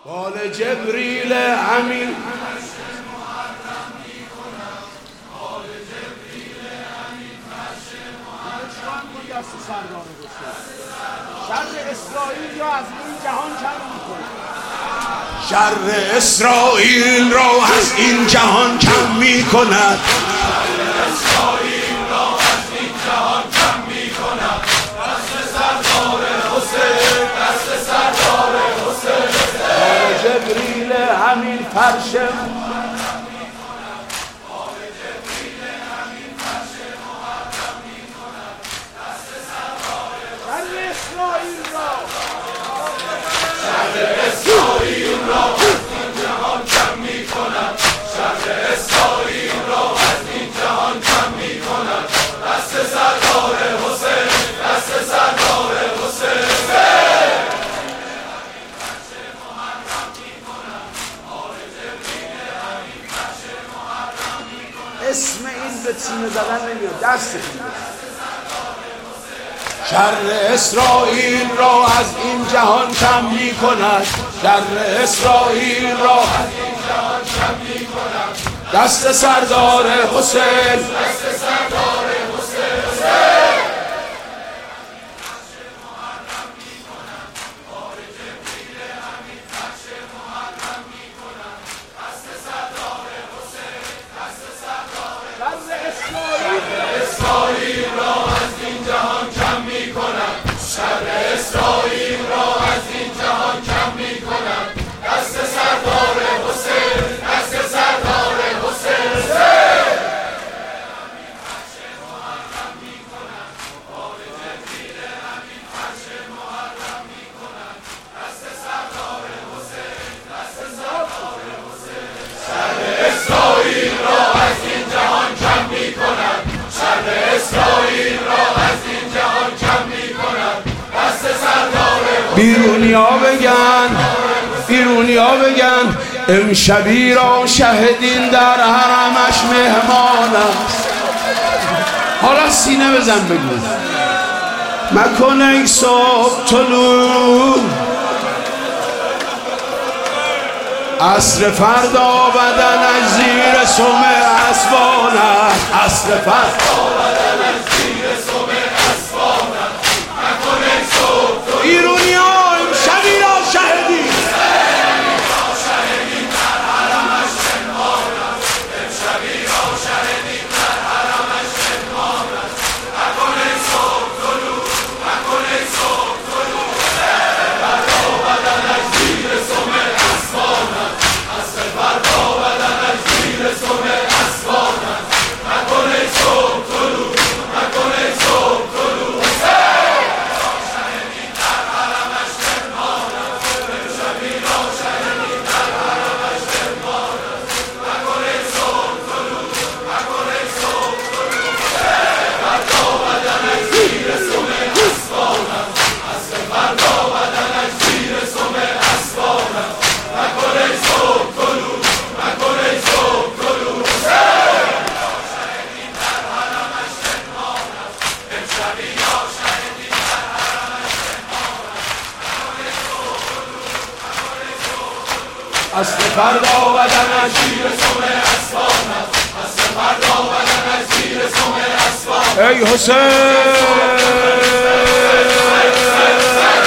بال جبریل امین شر اسرائیل را از این جهان کم می‌کند. شر اسرائیل را از این جهان کم می‌کند. دست سردار حسین بال جبریل امین فرش اسرائیل را از این جهان کم می‌کند. شر اسرائیل را از این جهان کم می‌کند. دست سردار حسین دست سردار حسین اسم این به سینه زدن نمیاد، دست شر اسرائیل را از این جهان کم می‌کند. شر اسرائیل را از این جهان کم می‌کند. دست سردار حسین دست سردار حسین اسرائیل را از این جهان کم می‌کند. شر اسرائیل را از این جهان کم می‌کند. دست سردار حسین دست سردار حسین اسرائیل را از این جهان کم می‌کند. شر اسرائیل را از این جهان کم می‌کند. دست سردار بیرونیا بگن، بیرونیا بگن امشبی را شهدین در حرمش مهمان است. حالا سینه بزن بگو مکن ای صبح طلوع عصر فردا بدنش زیر سم اسبان است. عصر فردا بدنش زیر سم اسبان است. نکن ای صبح ایرونی ها امشبی را شهدی در حرمش پنهان است. امشبی را شهدین در حرمش پنهان است. نکن ای صبح طلوع نکن ای صبح طلوع فردا بدنش زیر سم اسبان است. عصر فردا بدنش زیر سم اسبان است. نکن ای صبح طلوع نکن ای صبح طلوع شهدین در حرمش پنهان است. امشبی را شهدین در حرمش پنهان است. نکن ای صبح طلوع نکن ای صبح طلوع فردا بدنش زیر سم اسبان است. عصر فردا بدنش زیر سم اسبان است. نکن ای صبح طلوع نکن ای صبح طلوع شهدین در حرمش پنهان است. امشبی را شهدین در حرمش پنهان است. عصر فردا بدنش زیر سم اسبان است. عصر فردا بدنش زیر سم اسبان ای حسین